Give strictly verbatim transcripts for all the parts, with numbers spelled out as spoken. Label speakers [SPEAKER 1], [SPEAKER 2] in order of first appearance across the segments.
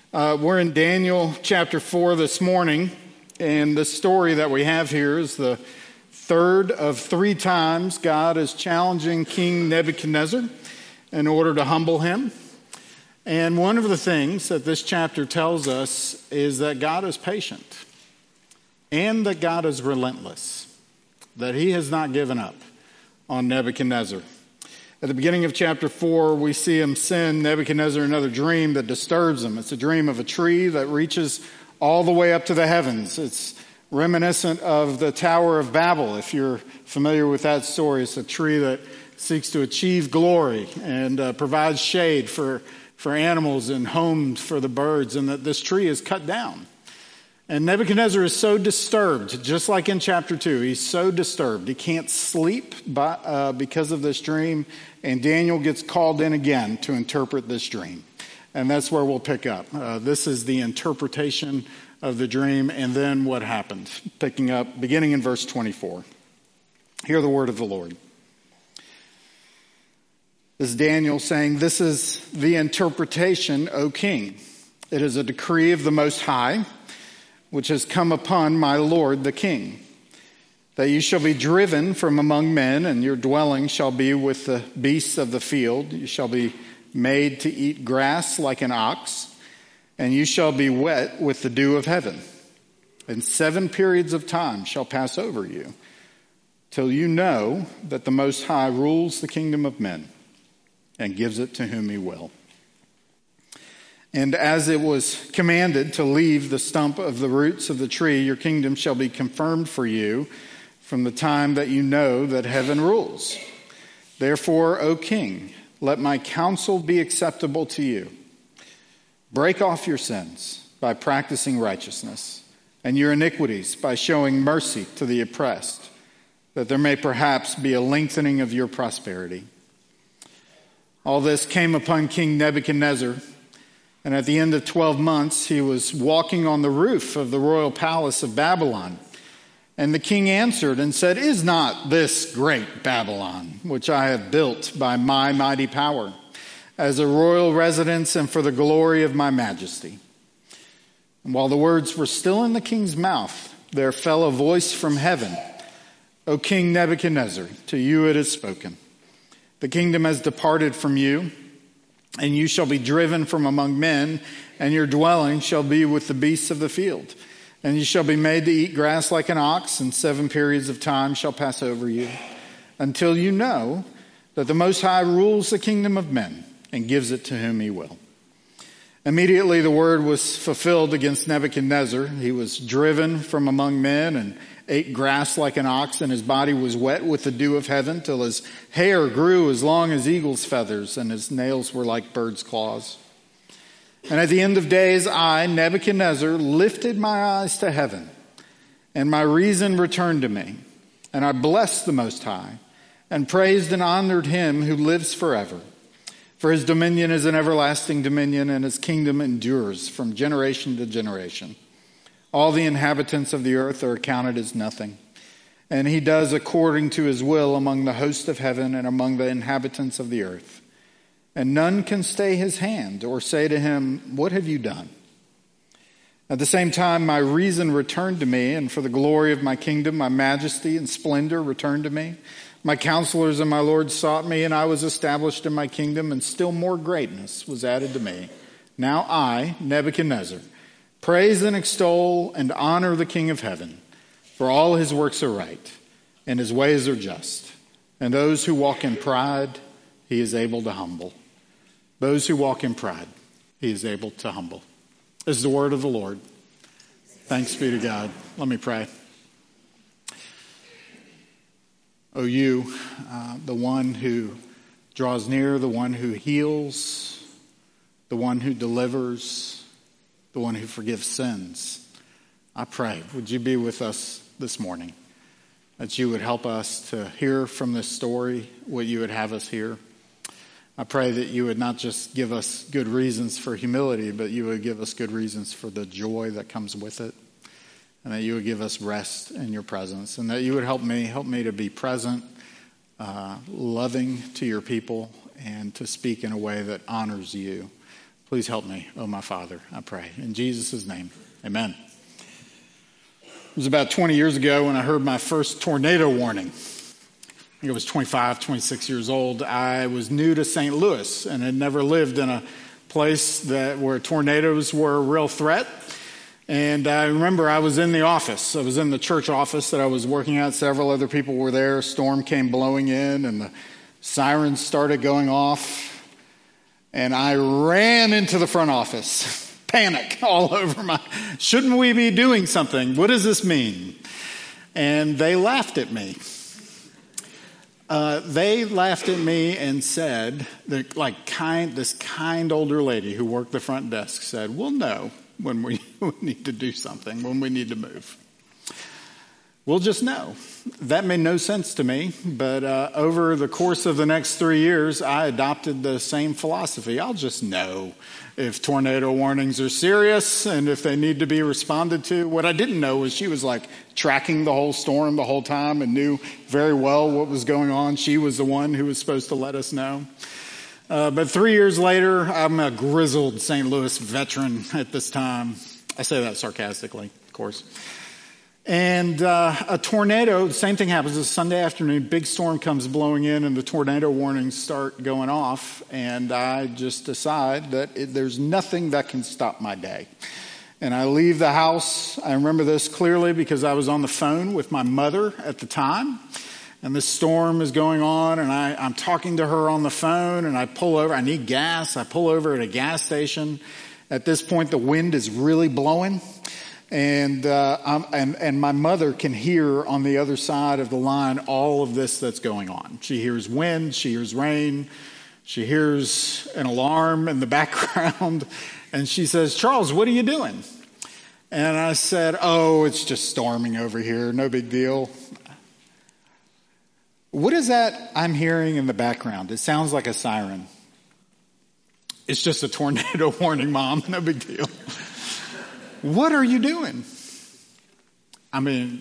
[SPEAKER 1] Uh, we're in Daniel chapter four this morning, and the story that we have here is the third of three times God is challenging King Nebuchadnezzar in order to humble him. And one of the things that this chapter tells us is that God is patient and that God is relentless, that he has not given up on Nebuchadnezzar. At the beginning of chapter four, we see him send Nebuchadnezzar another dream that disturbs him. It's a dream of a tree that reaches all the way up to the heavens. It's reminiscent of the Tower of Babel. If you're familiar with that story, it's a tree that seeks to achieve glory and uh, provides shade for, for animals and homes for the birds, and that this tree is cut down. And Nebuchadnezzar is so disturbed, just like in chapter two, he's so disturbed. He can't sleep by, uh, because of this dream, and Daniel gets called in again to interpret this dream. And that's where we'll pick up. Uh, this is the interpretation of the dream, and then what happened. Picking up, beginning in verse twenty-four. Hear the word of the Lord. This is Daniel saying, "This is the interpretation, O king. It is a decree of the Most High, which has come upon my lord the king, that you shall be driven from among men, and your dwelling shall be with the beasts of the field. You shall be made to eat grass like an ox, and you shall be wet with the dew of heaven. And seven periods of time shall pass over you, till you know that the Most High rules the kingdom of men, and gives it to whom he will. And as it was commanded to leave the stump of the roots of the tree, your kingdom shall be confirmed for you from the time that you know that heaven rules. Therefore, O king, let my counsel be acceptable to you. Break off your sins by practicing righteousness, and your iniquities by showing mercy to the oppressed, that there may perhaps be a lengthening of your prosperity." All this came upon King Nebuchadnezzar. And at the end of twelve months, he was walking on the roof of the royal palace of Babylon. And the king answered and said, "Is not this great Babylon, which I have built by my mighty power, as a royal residence and for the glory of my majesty?" And while the words were still in the king's mouth, there fell a voice from heaven, "O King Nebuchadnezzar, to you it is spoken. The kingdom has departed from you, and you shall be driven from among men, and your dwelling shall be with the beasts of the field. And you shall be made to eat grass like an ox, and seven periods of time shall pass over you, until you know that the Most High rules the kingdom of men, and gives it to whom he will." Immediately the word was fulfilled against Nebuchadnezzar. He was driven from among men, and ate grass like an ox, and his body was wet with the dew of heaven, till his hair grew as long as eagle's feathers, and his nails were like bird's claws. And at the end of days, I, Nebuchadnezzar, lifted my eyes to heaven, and my reason returned to me. And I blessed the Most High, and praised and honored him who lives forever. For his dominion is an everlasting dominion, and his kingdom endures from generation to generation. All the inhabitants of the earth are accounted as nothing. And he does according to his will among the host of heaven and among the inhabitants of the earth. And none can stay his hand or say to him, "What have you done?" At the same time, my reason returned to me, and for the glory of my kingdom, my majesty and splendor returned to me. My counselors and my lords sought me, and I was established in my kingdom, and still more greatness was added to me. Now I, Nebuchadnezzar, praise and extol and honor the King of heaven, for all his works are right, and his ways are just. And those who walk in pride, he is able to humble. Those who walk in pride, he is able to humble. This is the word of the Lord. Thanks be to God. Let me pray. O you, uh, the one who draws near, the one who heals, the one who delivers, the one who forgives sins, I pray, would you be with us this morning, that you would help us to hear from this story what you would have us hear. I pray that you would not just give us good reasons for humility, but you would give us good reasons for the joy that comes with it, and that you would give us rest in your presence, and that you would help me, help me to be present, uh, loving to your people, and to speak in a way that honors you. Please help me, oh my Father, I pray. In Jesus' name, amen. It was about twenty years ago when I heard my first tornado warning. I think I was twenty-five, twenty-six years old. I was new to Saint Louis and had never lived in a place that where tornadoes were a real threat. And I remember I was in the office. I was in the church office that I was working at. Several other people were there. A storm came blowing in and the sirens started going off. And I ran into the front office. Panic all over my, shouldn't we be doing something? What does this mean? And they laughed at me. Uh, they laughed at me and said, that like kind, this kind older lady who worked the front desk said, we'll know when we need to do something, when we need to move. We'll just know. That made no sense to me, but uh, over the course of the next three years, I adopted the same philosophy. I'll just know if tornado warnings are serious and if they need to be responded to. What I didn't know was she was like tracking the whole storm the whole time and knew very well what was going on. She was the one who was supposed to let us know. Uh, but three years later, I'm a grizzled Saint Louis veteran at this time. I say that sarcastically, of course. And uh, a tornado, the same thing happens. It's a Sunday afternoon, big storm comes blowing in and the tornado warnings start going off. And I just decide that it, there's nothing that can stop my day. And I leave the house. I remember this clearly because I was on the phone with my mother at the time. And this storm is going on and I, I'm talking to her on the phone and I pull over. I need gas. I pull over at a gas station. At this point, the wind is really blowing. And, uh, I'm, and and my mother can hear on the other side of the line all of this that's going on. She hears wind, she hears rain, she hears an alarm in the background, and she says, Charles, what are you doing? And I said, oh, it's just storming over here, no big deal. What is that I'm hearing in the background? It sounds like a siren. It's just a tornado warning, Mom, no big deal. What are you doing? I mean,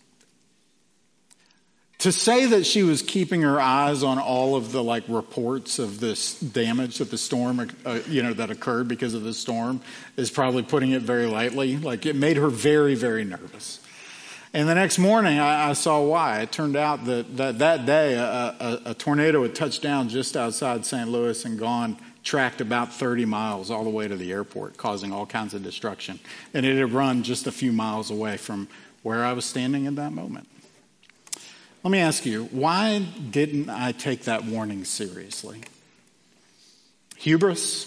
[SPEAKER 1] to say that she was keeping her eyes on all of the like reports of this damage that the storm, uh, you know, that occurred because of the storm is probably putting it very lightly. Like it made her very, very nervous. And the next morning I, I saw why. It turned out that that, that day a, a, a tornado had touched down just outside Saint Louis and gone tracked about thirty miles all the way to the airport, causing all kinds of destruction. And it had run just a few miles away from where I was standing in that moment. Let me ask you, why didn't I take that warning seriously? Hubris?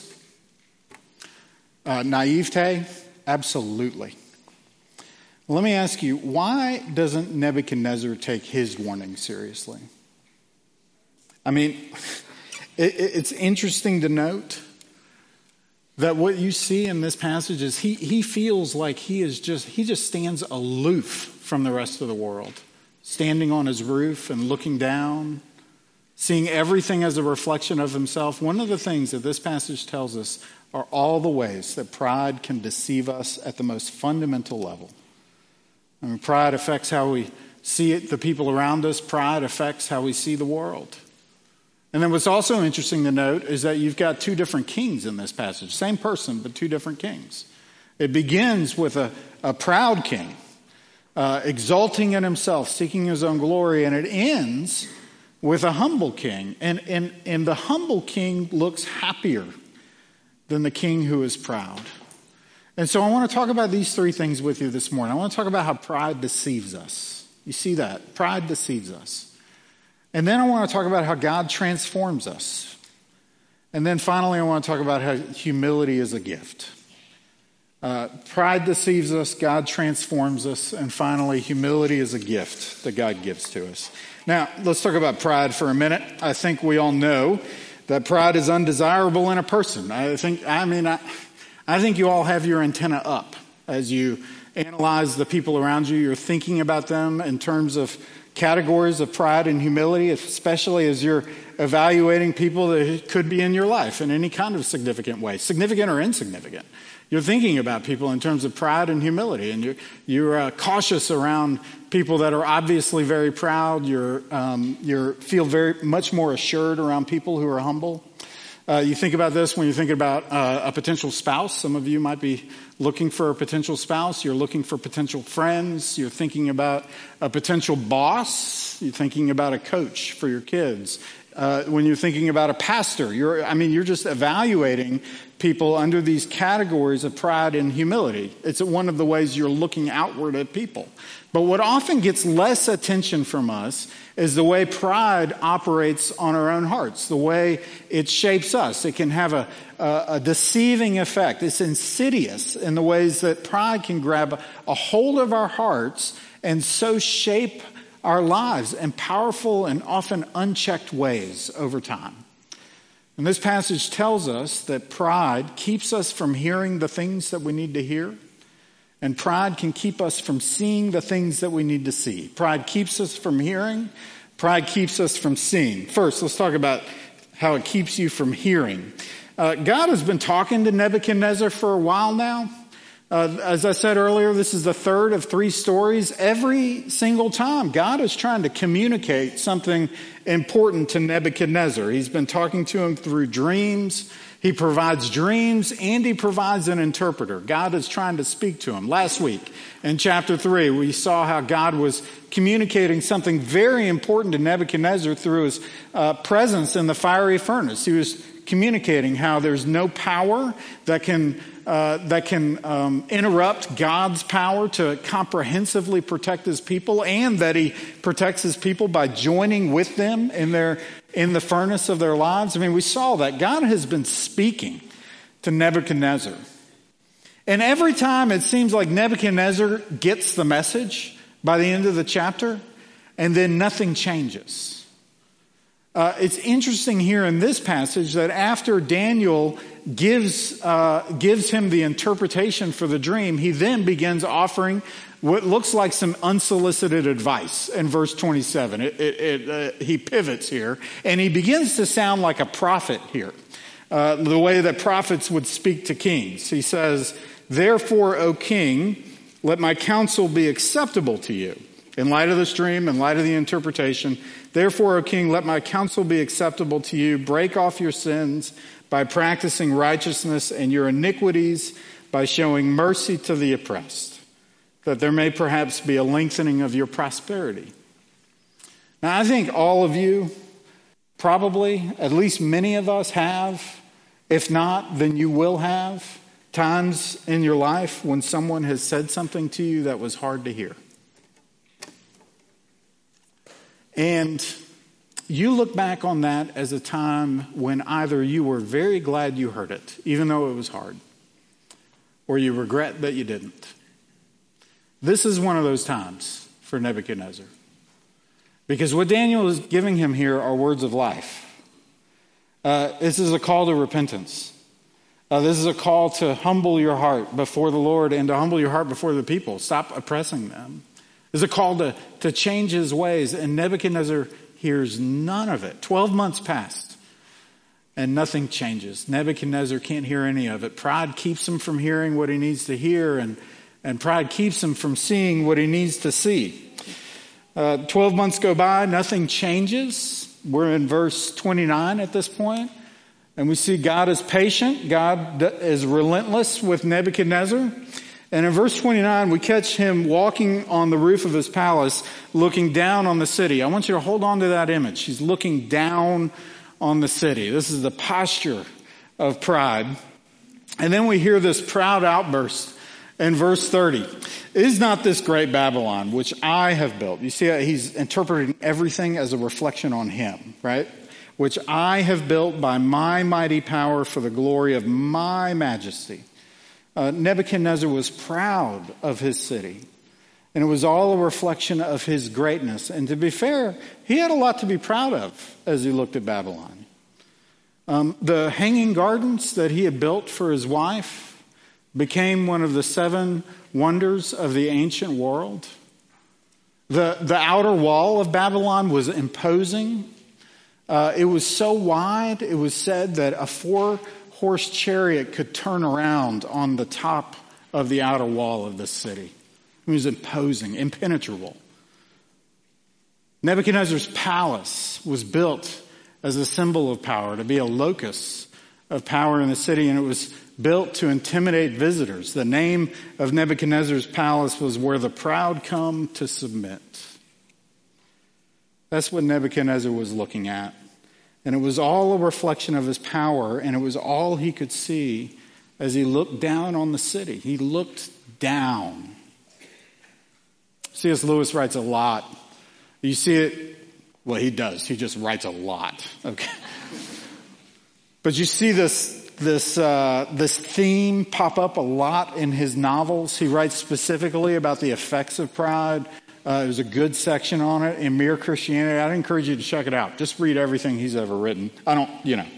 [SPEAKER 1] Uh, naivete? Absolutely. Let me ask you, why doesn't Nebuchadnezzar take his warning seriously? I mean, it's interesting to note that what you see in this passage is he, he feels like he is just, he just stands aloof from the rest of the world, standing on his roof and looking down, seeing everything as a reflection of himself. One of the things that this passage tells us are all the ways that pride can deceive us at the most fundamental level. I mean, pride affects how we see it, the people around us. Pride affects how we see the world. And then what's also interesting to note is that you've got two different kings in this passage. Same person, but two different kings. It begins with a, a proud king, uh, exulting in himself, seeking his own glory, and it ends with a humble king. And, and, and the humble king looks happier than the king who is proud. And so I want to talk about these three things with you this morning. I want to talk about how pride deceives us. You see that? Pride deceives us. And then I want to talk about how God transforms us. And then finally, I want to talk about how humility is a gift. Uh, pride deceives us, God transforms us, and finally, humility is a gift that God gives to us. Now, let's talk about pride for a minute. I think we all know that pride is undesirable in a person. I think, I mean, I, I think you all have your antenna up as you analyze the people around you. You're thinking about them in terms of categories of pride and humility, especially as you're evaluating people that could be in your life in any kind of significant way, significant or insignificant. You're thinking about people in terms of pride and humility, and you're, you're uh, cautious around people that are obviously very proud. You're, um, you feel very much more assured around people who are humble. Uh, you think about this when you're thinking about uh, a potential spouse. Some of you might be looking for a potential spouse. You're looking for potential friends. You're thinking about a potential boss. You're thinking about a coach for your kids. Uh, when you're thinking about a pastor, you're, I mean, you're just evaluating people under these categories of pride and humility. It's one of the ways you're looking outward at people. But what often gets less attention from us is the way pride operates on our own hearts, the way it shapes us. It can have a, a, a deceiving effect. It's insidious in the ways that pride can grab a hold of our hearts and so shape our lives in powerful and often unchecked ways over time. And this passage tells us that pride keeps us from hearing the things that we need to hear. And pride can keep us from seeing the things that we need to see. Pride keeps us from hearing. Pride keeps us from seeing. First, let's talk about how it keeps you from hearing. Uh, God has been talking to Nebuchadnezzar for a while now. Uh, as I said earlier, this is the third of three stories. Every single time, God is trying to communicate something important to Nebuchadnezzar. He's been talking to him through dreams. He provides dreams and he provides an interpreter. God is trying to speak to him. Last week in chapter three, we saw how God was communicating something very important to Nebuchadnezzar through his uh, presence in the fiery furnace. He was communicating how there's no power that can uh, that can um, interrupt God's power to comprehensively protect his people, and that he protects his people by joining with them in their in the furnace of their lives. I mean, we saw that God has been speaking to Nebuchadnezzar. And every time it seems like Nebuchadnezzar gets the message by the end of the chapter, and then nothing changes. Uh, it's interesting here in this passage that after Daniel gives uh, gives him the interpretation for the dream, he then begins offering what looks like some unsolicited advice in verse twenty-seven. It, it, it, uh, he pivots here, and he begins to sound like a prophet here, uh, the way that prophets would speak to kings. He says, "Therefore, O king, let my counsel be acceptable to you." In light of this dream, in light of the interpretation, "Therefore, O king, let my counsel be acceptable to you. Break off your sins by practicing righteousness, and your iniquities by showing mercy to the oppressed, that there may perhaps be a lengthening of your prosperity." Now, I think all of you, probably, at least many of us have, if not, then you will have, times in your life when someone has said something to you that was hard to hear. And you look back on that as a time when either you were very glad you heard it, even though it was hard, or you regret that you didn't. This is one of those times for Nebuchadnezzar. Because what Daniel is giving him here are words of life. Uh, this is a call to repentance. Uh, this is a call to humble your heart before the Lord and to humble your heart before the people. Stop oppressing them. There's a call to, to change his ways, and Nebuchadnezzar hears none of it. Twelve months passed, and nothing changes. Nebuchadnezzar can't hear any of it. Pride keeps him from hearing what he needs to hear, and, and pride keeps him from seeing what he needs to see. Uh, Twelve months go by, nothing changes. We're in verse twenty-nine at this point, and we see God is patient. God is relentless with Nebuchadnezzar. And in verse twenty-nine, we catch him walking on the roof of his palace, looking down on the city. I want you to hold on to that image. He's looking down on the city. This is the posture of pride. And then we hear this proud outburst in verse thirty. "Is not this great Babylon, which I have built?" You see, he's interpreting everything as a reflection on him, right? "Which I have built by my mighty power for the glory of my majesty." Uh, Nebuchadnezzar was proud of his city, and it was all a reflection of his greatness. And to be fair, he had a lot to be proud of as he looked at Babylon. Um, the hanging gardens that he had built for his wife became one of the seven wonders of the ancient world. The, the outer wall of Babylon was imposing. Uh, it was so wide, it was said that a four horse chariot could turn around on the top of the outer wall of the city. It was imposing, impenetrable. Nebuchadnezzar's palace was built as a symbol of power, to be a locus of power in the city, and it was built to intimidate visitors. The name of Nebuchadnezzar's palace was Where the Proud Come to Submit. That's what Nebuchadnezzar was looking at. And it was all a reflection of his power, and it was all he could see as he looked down on the city. He looked down. C S. Lewis writes a lot. You see it, well, he does. He just writes a lot. Okay. But you see this this uh, this theme pop up a lot in his novels. He writes specifically about the effects of pride. Uh, there's a good section on it in Mere Christianity. I'd encourage you to check it out. Just read everything he's ever written. I don't, you know.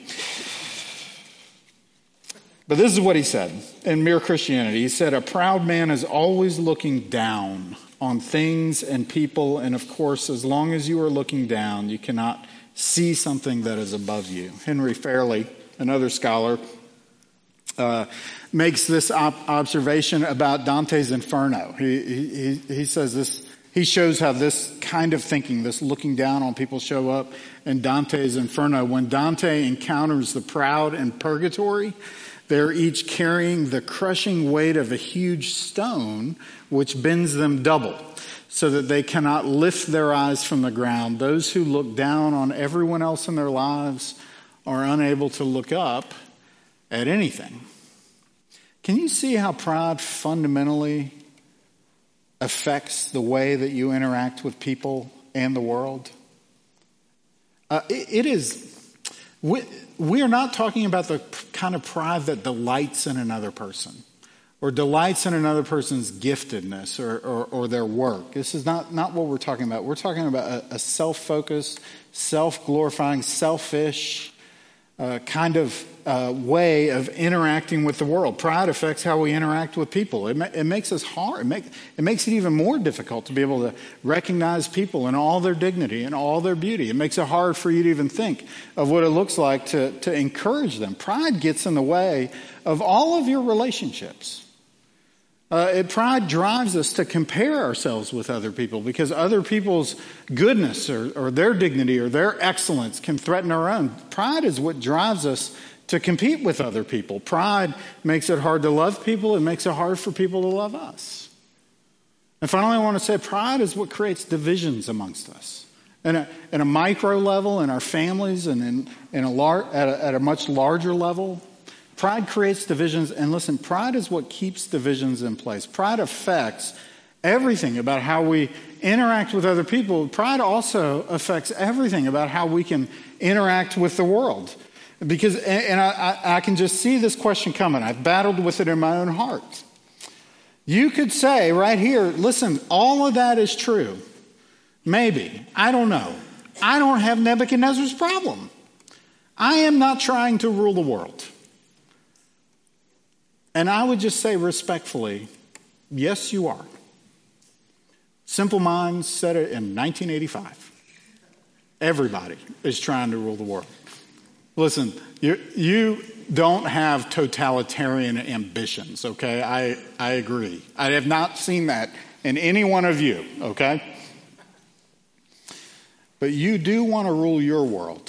[SPEAKER 1] But this is what he said in Mere Christianity. He said, a proud man is always looking down on things and people. And of course, as long as you are looking down, you cannot see something that is above you. Henry Fairley, another scholar, uh, makes this op- observation about Dante's Inferno. He, he, he says this, he shows how this kind of thinking, this looking down on people, show up in Dante's Inferno. When Dante encounters the proud in purgatory, they're each carrying the crushing weight of a huge stone, which bends them double, so that they cannot lift their eyes from the ground. Those who look down on everyone else in their lives are unable to look up at anything. Can you see how pride fundamentally affects the way that you interact with people and the world? Uh, it, it is... We, we are not talking about the kind of pride that delights in another person or delights in another person's giftedness or, or, or their work. This is not, not what we're talking about. We're talking about a, a self-focused, self-glorifying, selfish uh, kind of uh, way of interacting with the world. Pride affects how we interact with people. It, ma- it makes us hard. It, make, it makes it even more difficult to be able to recognize people in all their dignity and all their beauty. It makes it hard for you to even think of what it looks like to, to encourage them. Pride gets in the way of all of your relationships. Uh, it, pride drives us to compare ourselves with other people because other people's goodness or, or their dignity or their excellence can threaten our own. Pride is what drives us to compete with other people. Pride makes it hard to love people. It makes it hard for people to love us. And finally, I want to say pride is what creates divisions amongst us. And at a, a micro level in our families and in, in a lar- at, a, at a much larger level, pride creates divisions. And listen, pride is what keeps divisions in place. Pride affects everything about how we interact with other people. Pride also affects everything about how we can interact with the world. Because, and I, I can just see this question coming. I've battled with it in my own heart. You could say right here, listen, all of that is true. Maybe. I don't know. I don't have Nebuchadnezzar's problem. I am not trying to rule the world. And I would just say respectfully, yes, you are. Simple Minds said it in nineteen eighty-five. Everybody is trying to rule the world. Listen, you, you don't have totalitarian ambitions, okay? I, I agree. I have not seen that in any one of you, okay? But you do want to rule your world.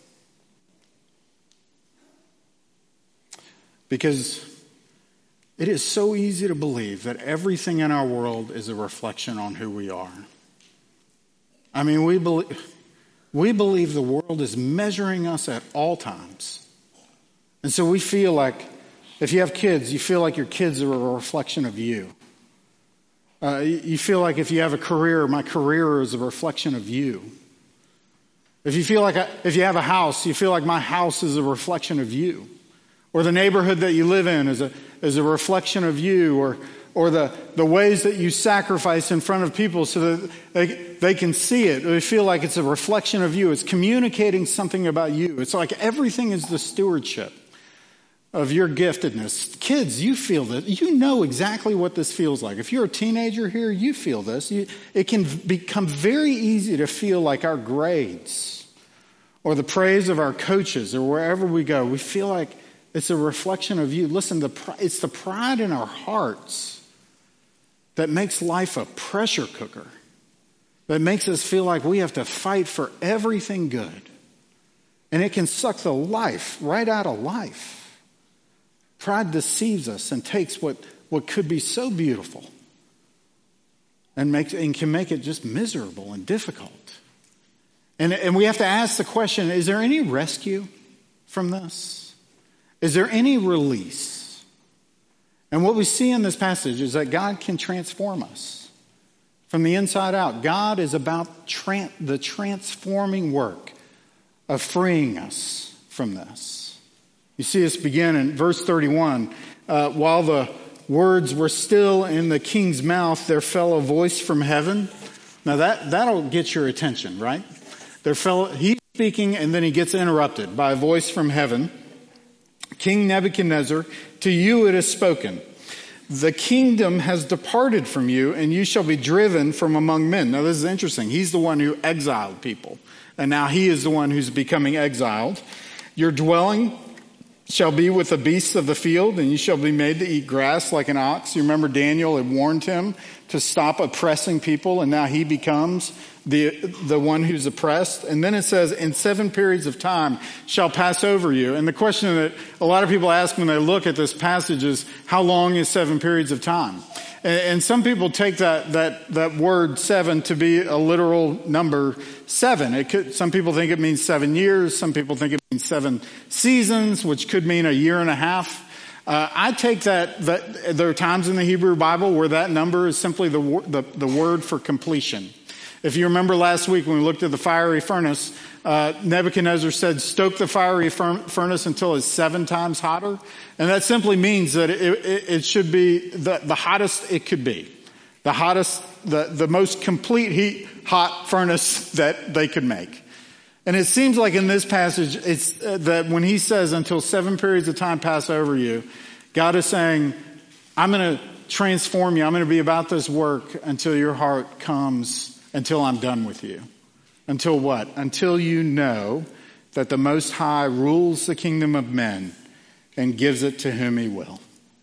[SPEAKER 1] Because it is so easy to believe that everything in our world is a reflection on who we are. I mean, we believe... We believe the world is measuring us at all times. And so we feel like, if you have kids, you feel like your kids are a reflection of you. Uh, you feel like if you have a career, my career is a reflection of you. If you feel like, a, if you have a house, you feel like my house is a reflection of you. Or the neighborhood that you live in is a, is a reflection of you. Or or the, the ways that you sacrifice in front of people so that they, they can see it. They feel like it's a reflection of you. It's communicating something about you. It's like everything is the stewardship of your giftedness. Kids, you feel this. You know exactly what this feels like. If you're a teenager here, you feel this. You, it can become very easy to feel like our grades or the praise of our coaches or wherever we go, we feel like it's a reflection of you. Listen, the, it's the pride in our hearts that makes life a pressure cooker, that makes us feel like we have to fight for everything good. And it can suck the life right out of life. Pride deceives us and takes what, what could be so beautiful and, makes, and can make it just miserable and difficult. And, and we have to ask the question, is there any rescue from this? Is there any release? And what we see in this passage is that God can transform us from the inside out. God is about tran- the transforming work of freeing us from this. You see us begin in verse thirty-one. Uh, while the words were still in the king's mouth, there fell a voice from heaven. Now that, that'll get your attention, right? There fell, he's speaking and then he gets interrupted by a voice from heaven. King Nebuchadnezzar, to you it is spoken. The kingdom has departed from you and you shall be driven from among men. Now this is interesting. He's the one who exiled people. And now he is the one who's becoming exiled. Your dwelling shall be with the beasts of the field, and you shall be made to eat grass like an ox. You remember Daniel had warned him to stop oppressing people, and now he becomes the the one who's oppressed. And then it says, in seven periods of time shall pass over you. And the question that a lot of people ask when they look at this passage is, how long is seven periods of time? And some people take that, that, that word seven to be a literal number seven. It could, some people think it means seven years. Some people think it means seven seasons, which could mean a year and a half. Uh, I take that, that there are times in the Hebrew Bible where that number is simply the, the, the word for completion. If you remember last week when we looked at the fiery furnace, uh, Nebuchadnezzar said, stoke the fiery furnace until it's seven times hotter. And that simply means that it, it, it should be the, the hottest it could be. The hottest, the, the most complete heat, hot furnace that they could make. And it seems like in this passage, it's uh, that when he says until seven periods of time pass over you, God is saying, I'm going to transform you. I'm going to be about this work until your heart comes, until I'm done with you. Until what? Until you know that the Most High rules the kingdom of men and gives it to whom he will.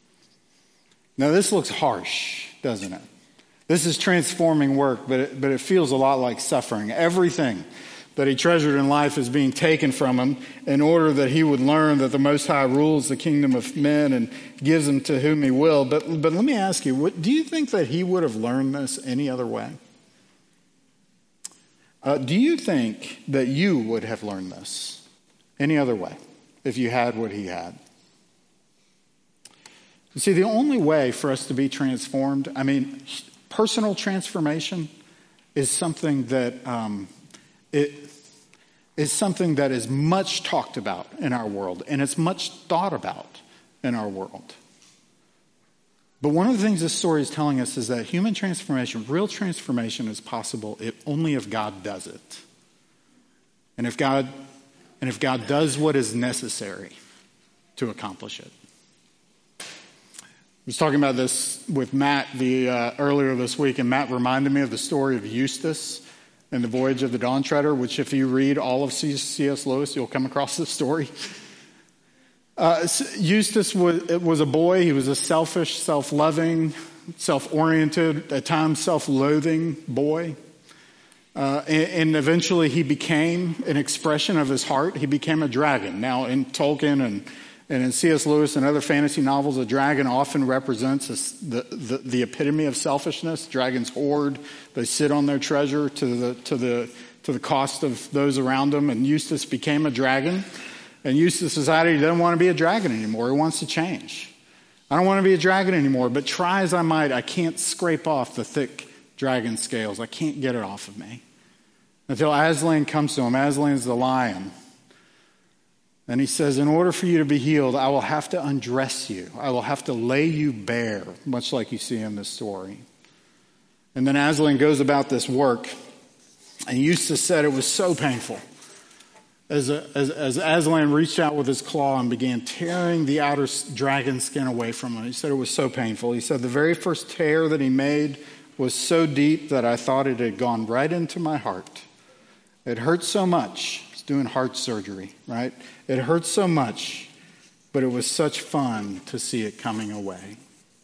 [SPEAKER 1] Now this looks harsh, doesn't it? This is transforming work, but it, but it feels a lot like suffering. Everything that he treasured in life is being taken from him in order that he would learn that the Most High rules the kingdom of men and gives them to whom he will. But, but let me ask you, what, do you think that he would have learned this any other way? Uh, do you think that you would have learned this any other way if you had what he had? You see, the only way for us to be transformed, I mean, personal transformation is something that um, it is something that is much talked about in our world, and it's much thought about in our world. But one of the things this story is telling us is that human transformation, real transformation, is possible if, only if God does it. And if God, and if God does what is necessary to accomplish it. I was talking about this with Matt the uh, earlier this week, and Matt reminded me of the story of Eustace and the Voyage of the Dawn Treader, which if you read all of C S Lewis, you'll come across this story. Uh, Eustace was, was a boy. He was a selfish, self-loving, self-oriented, at times self-loathing boy. Uh, and, and eventually he became an expression of his heart. He became a dragon. Now in Tolkien and, and in C S Lewis and other fantasy novels, a dragon often represents a, the, the, the epitome of selfishness. Dragons hoard. They sit on their treasure to the, to the, to the cost of those around them. And Eustace became a dragon. And Eustace decided he doesn't want to be a dragon anymore. He wants to change. I don't want to be a dragon anymore, but try as I might, I can't scrape off the thick dragon scales. I can't get it off of me. Until Aslan comes to him. Aslan's the lion. And he says, in order for you to be healed, I will have to undress you. I will have to lay you bare, much like you see in this story. And then Aslan goes about this work. And Eustace said it was so painful. As, a, as, as Aslan reached out with his claw and began tearing the outer dragon skin away from him, he said it was so painful. He said the very first tear that he made was so deep that I thought it had gone right into my heart. It hurt so much. He's doing heart surgery, right? It hurt so much, but it was such fun to see it coming away.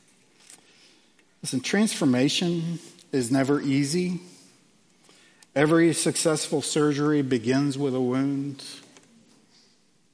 [SPEAKER 1] Listen, transformation is never easy. Every successful surgery begins with a wound.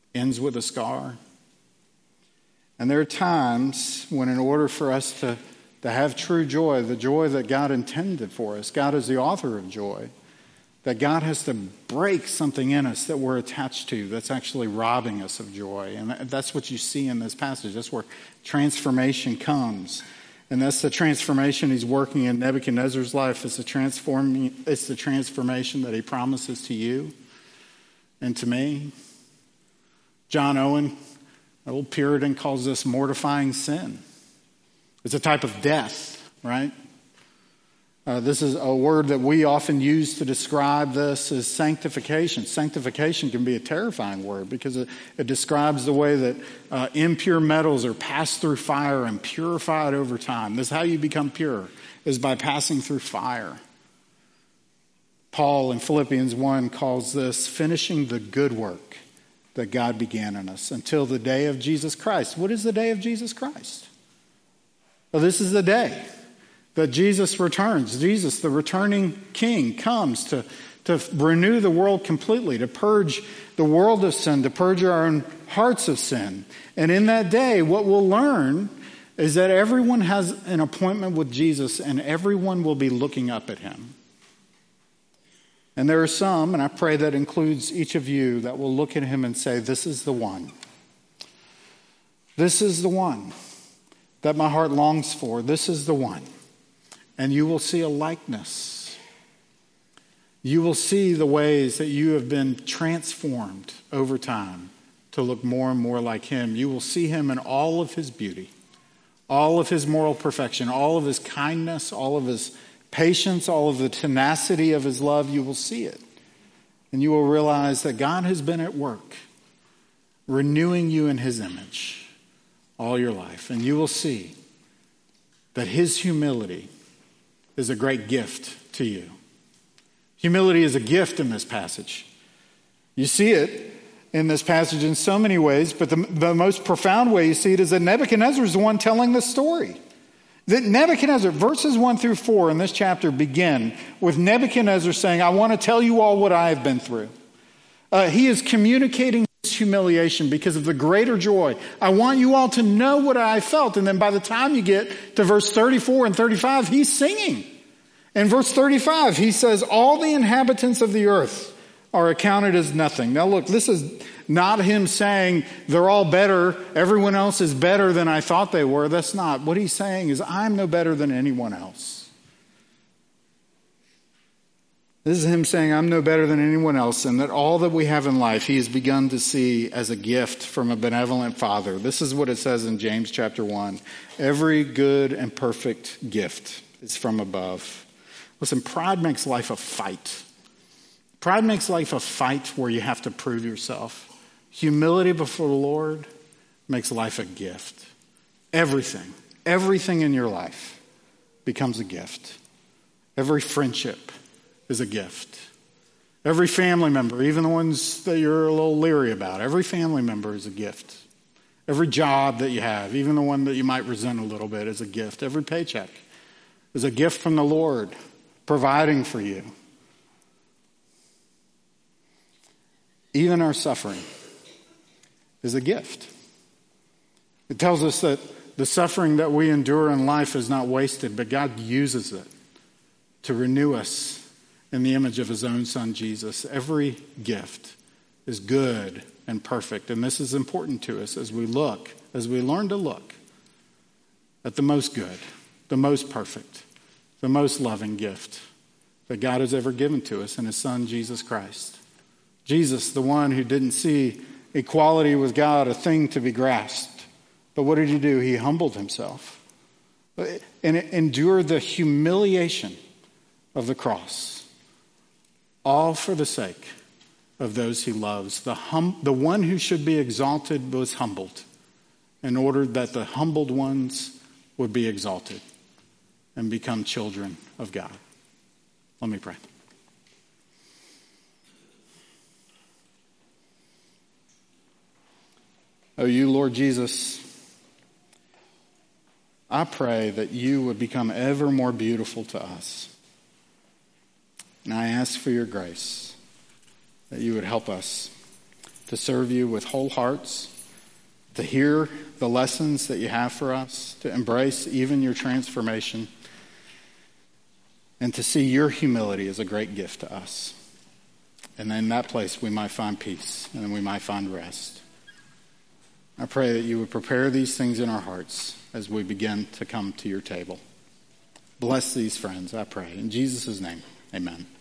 [SPEAKER 1] ends with a scar. And there are times when, in order for us to, to have true joy, the joy that God intended for us, God is the author of joy, that God has to break something in us that we're attached to that's actually robbing us of joy. And that's what you see in this passage. That's where transformation comes. And that's the transformation he's working in Nebuchadnezzar's life. It's the, transform, it's the transformation that he promises to you and to me. John Owen, an old Puritan, calls this mortifying sin. It's a type of death, right? Uh, this is a word that we often use to describe this as sanctification. Sanctification can be a terrifying word because it, it describes the way that uh, impure metals are passed through fire and purified over time. This is how you become pure, is by passing through fire. Paul in Philippians one calls this finishing the good work that God began in us until the day of Jesus Christ. What is the day of Jesus Christ? Well, this is the day that Jesus returns. Jesus, the returning King, comes to, to renew the world completely, to purge the world of sin, to purge our own hearts of sin. And in that day, what we'll learn is that everyone has an appointment with Jesus and everyone will be looking up at him. And there are some, and I pray that includes each of you, that will look at him and say, this is the one. This is the one that my heart longs for. This is the one. And you will see a likeness. You will see the ways that you have been transformed over time to look more and more like him. You will see him in all of his beauty, all of his moral perfection, all of his kindness, all of his patience, all of the tenacity of his love. You will see it. And you will realize that God has been at work renewing you in his image all your life. And you will see that his humility is a great gift to you. Humility is a gift in this passage. You see it in this passage in so many ways, but the, the most profound way you see it is that Nebuchadnezzar is the one telling the story. That Nebuchadnezzar, verses one through four in this chapter begin with Nebuchadnezzar saying, I want to tell you all what I have been through. Uh, he is communicating his humiliation because of the greater joy. I want you all to know what I felt. And then by the time you get to verse thirty-four and thirty-five, he's singing. In verse thirty-five, he says, all the inhabitants of the earth are accounted as nothing. Now look, this is not him saying they're all better, everyone else is better than I thought they were. That's not. What he's saying is I'm no better than anyone else. This is him saying I'm no better than anyone else, and that all that we have in life he has begun to see as a gift from a benevolent Father. This is what it says in James chapter one. Every good and perfect gift is from above. Listen, pride makes life a fight. Pride makes life a fight where you have to prove yourself. Humility before the Lord makes life a gift. Everything, everything in your life becomes a gift. Every friendship is a gift. Every family member, even the ones that you're a little leery about, every family member is a gift. Every job that you have, even the one that you might resent a little bit, is a gift. Every paycheck is a gift from the Lord, providing for you. Even our suffering is a gift. It tells us that the suffering that we endure in life is not wasted, but God uses it to renew us in the image of his own son, Jesus. Every gift is good and perfect. And this is important to us as we look, as we learn to look at the most good, the most perfect, the most loving gift that God has ever given to us in his son, Jesus Christ. Jesus, the one who didn't see equality with God a thing to be grasped. But what did he do? He humbled himself and endured the humiliation of the cross. All for the sake of those he loves. The, hum, the one who should be exalted was humbled in order that the humbled ones would be exalted and become children of God. Let me pray. Oh, you, Lord Jesus, I pray that you would become ever more beautiful to us. And I ask for your grace, that you would help us to serve you with whole hearts, to hear the lessons that you have for us, to embrace even your transformation, and to see your humility as a great gift to us. And in that place we might find peace, and then we might find rest. I pray that you would prepare these things in our hearts as we begin to come to your table. Bless these friends, I pray. In Jesus' name, amen.